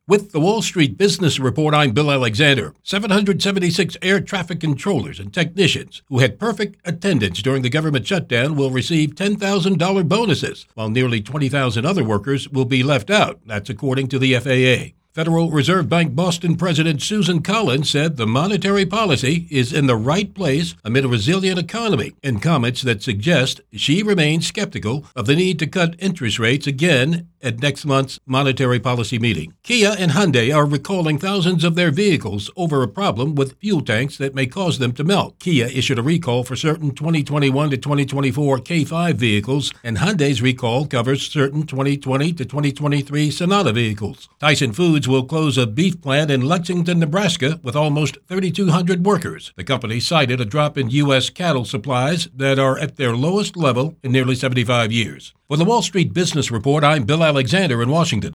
With the Wall Street Business Report, I'm Bill Alexander. 776 air traffic controllers and technicians who had perfect attendance during the government shutdown will receive $10,000 bonuses, while nearly 20,000 other workers will be left out. That's according to the FAA. Federal Reserve Bank Boston President Susan Collins said the monetary policy is in the right place amid a resilient economy, in comments that suggest she remains skeptical of the need to cut interest rates again at next month's monetary policy meeting. Kia and Hyundai are recalling thousands of their vehicles over a problem with fuel tanks that may cause them to melt. Kia issued a recall for certain 2021 to 2024 K5 vehicles, and Hyundai's recall covers certain 2020 to 2023 Sonata vehicles. Tyson Foods will close a beef plant in Lexington, Nebraska, with almost 3,200 workers. The company cited a drop in U.S. cattle supplies that are at their lowest level in nearly 75 years. For the Wall Street Business Report, I'm Bill Alexander in Washington.